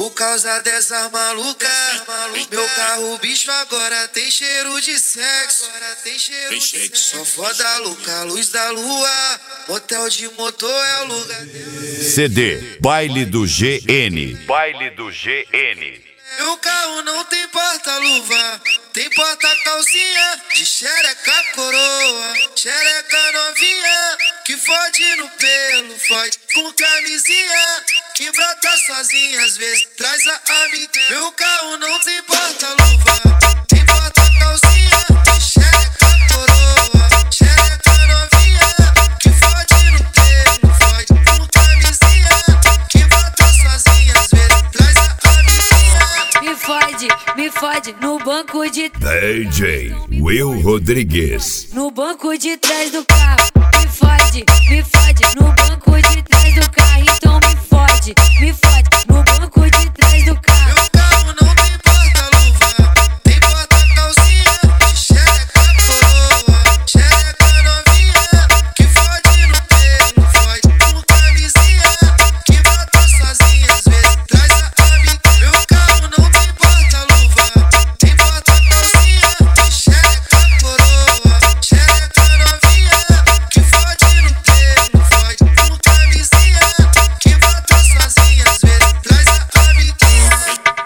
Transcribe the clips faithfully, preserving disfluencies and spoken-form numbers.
Por causa dessa maluca, meu carro bicho agora tem cheiro de sexo. Tem cheiro de sexo. Só foda louca, luz da lua, motel de motor é o lugar. C D Baile do G N. Baile do G N. Meu carro não tem porta-luva, tem porta-calcinha de xereca coroa, xereca novinha, que fode no pelo, fode com camisinha, que brota sozinha, às vezes traz a amiga. Meu carro não tem porta-luva, tem porta-calcinha de xereca coroa, xereca novinha, que fode no pelo, fode com camisinha, que brota sozinha, às vezes traz a amiga. Me fode, me fode no banco de D J Will Rodrigues. No banco de trás do carro. Me fode, me fode no banco de trás do carro. Então me fode, me fode no banco de trás do carro. Meu carro não tem porta-luva, tem porta-calcinha de xereca coroa, xereca novinha, que fode no pelo, fode com camisinha, que brota sozinha, às vezes traz a amiga. Meu carro não tem porta-luva, tem porta-calcinha de xereca coroa, xereca novinha, que fode no pelo, fode com camisinha, que brota sozinha, às vezes traz a amiguinha.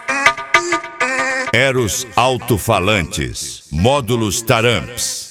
Eros Alto-Falantes. Módulos Taramps.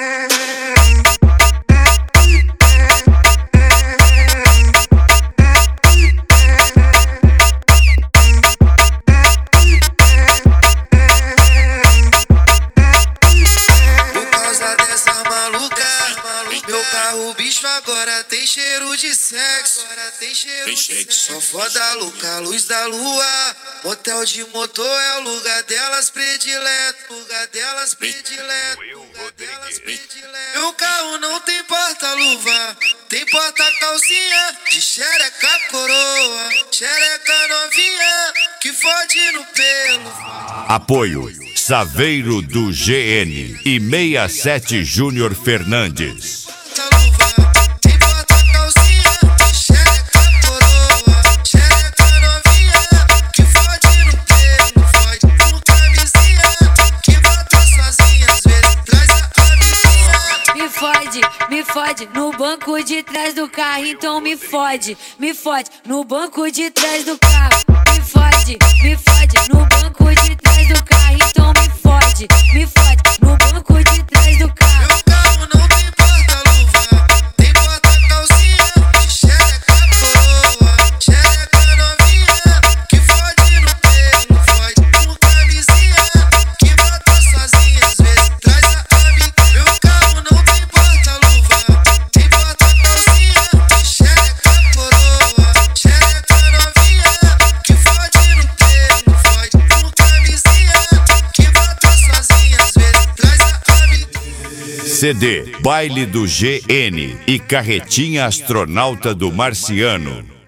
Por causa dessa maluca, meu carro bicho agora tem cheiro de sexo. Tem cheiro de sexo. Só foda louca, luz da lua, motel de motor é o lugar delas predileto, lugar delas predileto, lugar delas predileto. Meu carro não tem porta-luva, tem porta-calcinha de xereca coroa, xereca novinha, que fode no pelo. Apoio Saveiro do G N e sessenta e sete Júnior Fernandes. Porta-luva, tem porta-calcinha de xereca coroa, xereca novinha, que fode no pelo, fode com camisinha, que brota sozinha, às vezes traz a amiguinha. Me fode, me fode no banco de trás do carro. Então me fode, me fode no banco de trás do carro. Me fode, me fode no banco de trás do carro. Então me fode, me fode no banco de trás do carro. Meu carro não tem porta-luva, tem porta-calcinha de xereca coroa, xereca novinha, que fode no pelo, fode com camisinha, que brota sozinha, às vezes traz a amiga. Meu carro não tem porta-luva, tem porta-calcinha de xereca coroa, xereca novinha, que fode no pelo, fode com camisinha, que brota sozinha, às vezes traz a amiga. C D Baile do G N e Carretinha Astronauta do Marciano.